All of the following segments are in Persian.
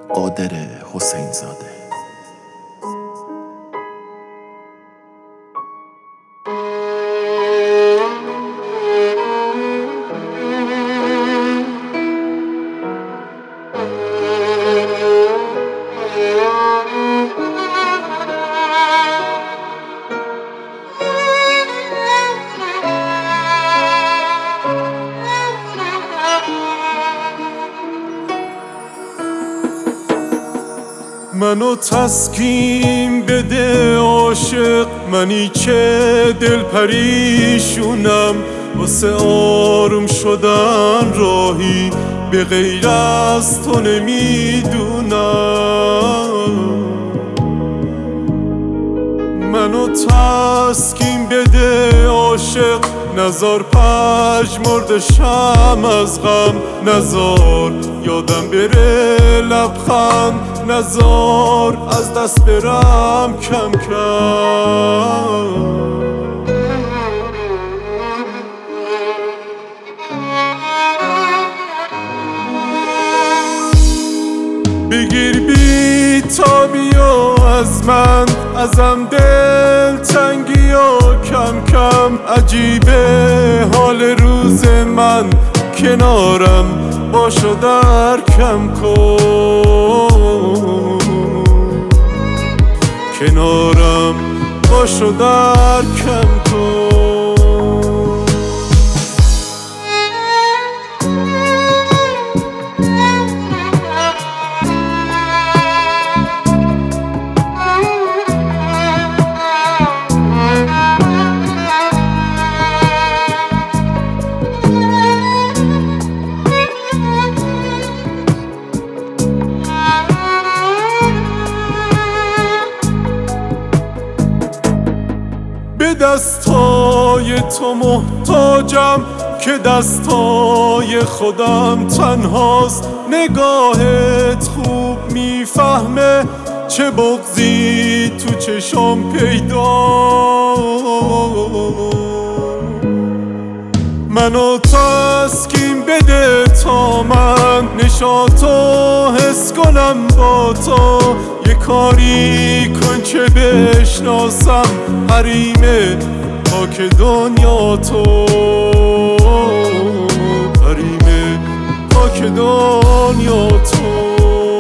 قادر حسین زاده. منو تسکین بده عاشق، منی که دل پریشونم، واسه آروم شدن راهی به غیر از تو نمیدونم. منو تسکین بده عاشق، نزار پژمردشم از غم، نزار یادم بره لبخند، نزار از دست برم کم کم. بگیر بی تابی و از من، ازم دل تنگی و کم کم. عجیبه حال روز من، کنارم باشو در کم کن، کنارم باشو در کم کن. به دستای تو محتاجم که دستای خودم تنهاست. نگاهت خوب میفهمه چه بغضی تو چشم پیدا. منو تسکین بده تا من نشاطو حس کنم با تو. یه کاری کن که بشناسم حریم پاک دنیا تو، حریم پاک دنیا تو.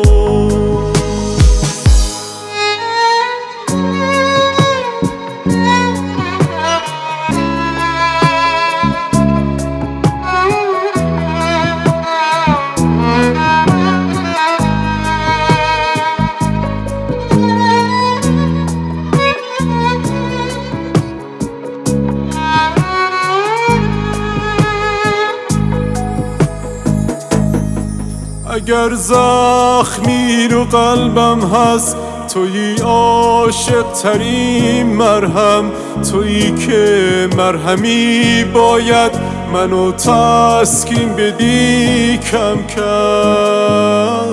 اگر زخمی رو قلبم هست، تویی عاشق ترین مرهم، تویی که مرهمی باید منو تسکین بدی کم کم.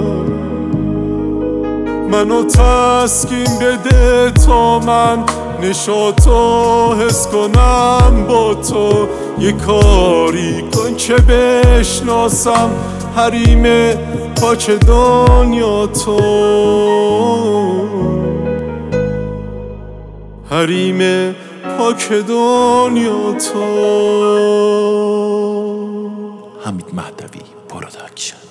منو تسکین بده تا من نشاطو حس کنم با تو. یه کاری کن که بشناسم حریم پاک دنیا تو، حریم پاک دنیا تو. حمید مهدوی پروداکشن.